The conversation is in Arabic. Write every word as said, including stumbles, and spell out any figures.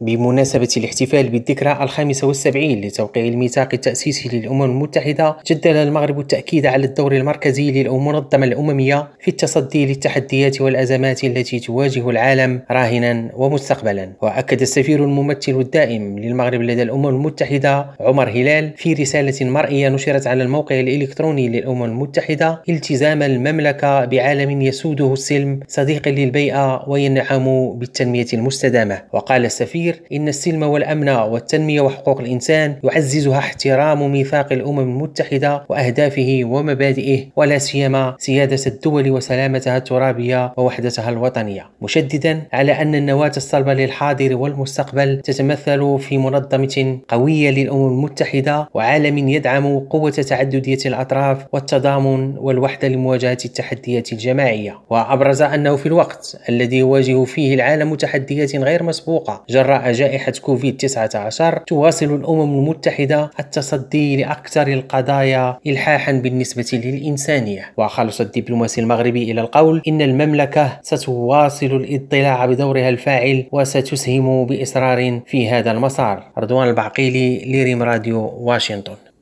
بمناسبة الاحتفال بالذكرى الخامسة والسبعين لتوقيع الميثاق التأسيسي للأمم المتحدة، جدد المغرب التأكيد على الدور المركزي للمنظمة الأممية في التصدي للتحديات والأزمات التي تواجه العالم راهنا ومستقبلا. وأكد السفير الممثل الدائم للمغرب لدى الأمم المتحدة عمر هلال في رسالة مرئية نشرت على الموقع الإلكتروني للأمم المتحدة التزام المملكة بعالم يسوده السلم صديق للبيئة وينعم بالتنمية المستدامة. وقال السفير إن السلم والأمن والتنمية وحقوق الإنسان يعززها احترام ميثاق الأمم المتحدة وأهدافه ومبادئه، ولا سيما سيادة الدول وسلامتها الترابية ووحدتها الوطنية، مشددا على أن النواة الصلبة للحاضر والمستقبل تتمثل في منظمة قوية للأمم المتحدة وعالم يدعم قوة تعددية الأطراف والتضامن والوحدة لمواجهة التحديات الجماعية. وأبرز أنه في الوقت الذي يواجه فيه العالم تحديات غير مسبوقة جراء جائحة كوفيد تسعة عشر، تواصل الأمم المتحدة التصدي لأكثر القضايا إلحاحا بالنسبة للإنسانية. وخلص الدبلوماسي المغربي إلى القول إن المملكة ستواصل الاطلاع بدورها الفاعل وستسهم بإصرار في هذا المسار. رضوان البعقيلي، لريم راديو، واشنطن.